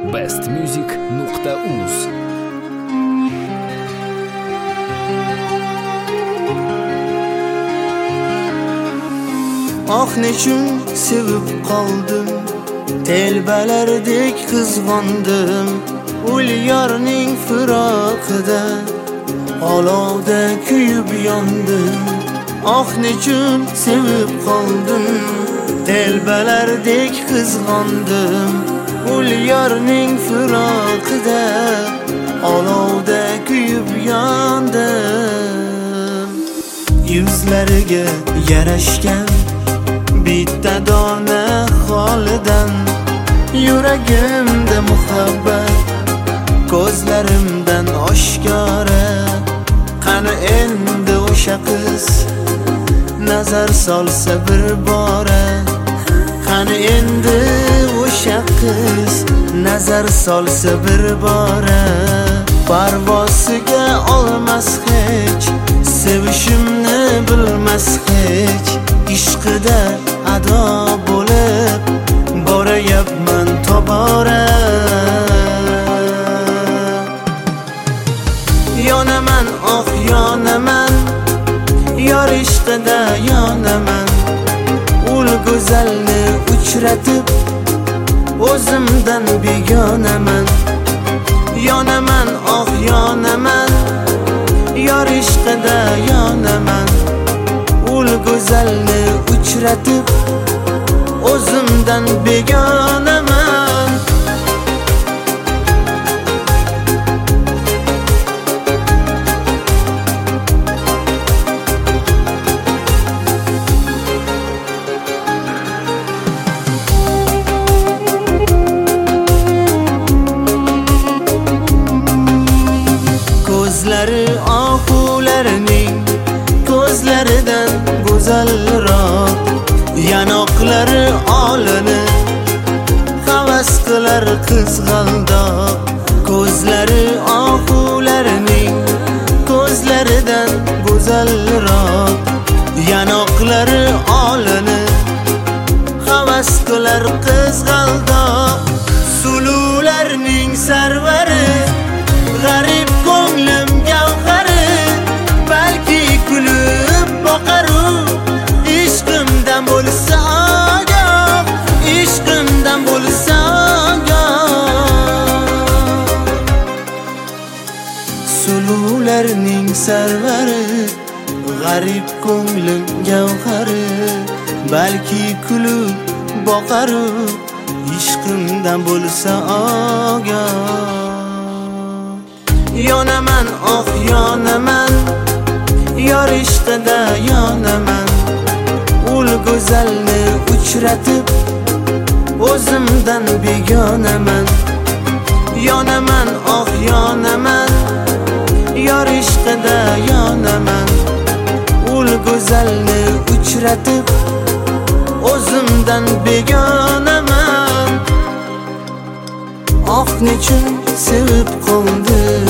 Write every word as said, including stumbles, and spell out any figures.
best music nuqta uz. Ah nechun sevib qoldim, telbalardek qizg'ondim. Ul yorning firoqida olovda kuyib yondim. Ah nechun sevib qoldim, telbalardek qizg'ondim. Ul yorning firoqida olovda kuyib yondim. Yuzlariga yarashgan bitta dona holidan yuragimda muhabbat, ko'zlarimdan oshkora. Qani endi o'sha qiz nazar solsa bir bora. Qani endi o'sha qiz nazar solsa bir bora. Parvosiga olmas hech, sevishimni bilmas hech. Ishqida ado bo'lib borayapman tobora. Yonaman, oh yonaman, yor ishqida yonaman. Ul go'zalni uchratib o'zimdan begonaman. Yonaman, oh yonaman, yor ishqida yonaman. Ul go'zalni uchratib o'zimdan begonaman. Ko'zlari oqularining ko'zlaridan go'zalroq, yanoqlari olini havas qilar qizg'aldoq. Ko'zlari oqularining ko'zlaridan go'zalroq, yanoqlari olini havas qilar qizg'aldoq. Sulularning sarvari, g'arib ko'nglim gavhari, balki kulib boqaru. Ishqimdan bo'lsa ogoh, ishqimdan bo'lsa ogoh. Sulularning sarvari, g'arib ko'nglim gavhari, balki kulib boqaru. Ishqimdan bo'lsa ogoh. Yonaman, oh yonaman, yor ishqida yonaman. Ul go'zalni uchratib o'zimdan begonaman. Yonaman, oh yonaman, yor ishqida yonaman. Ul go'zalni uchratib o'zimdan begonaman. Ah nechun sevib qoldim,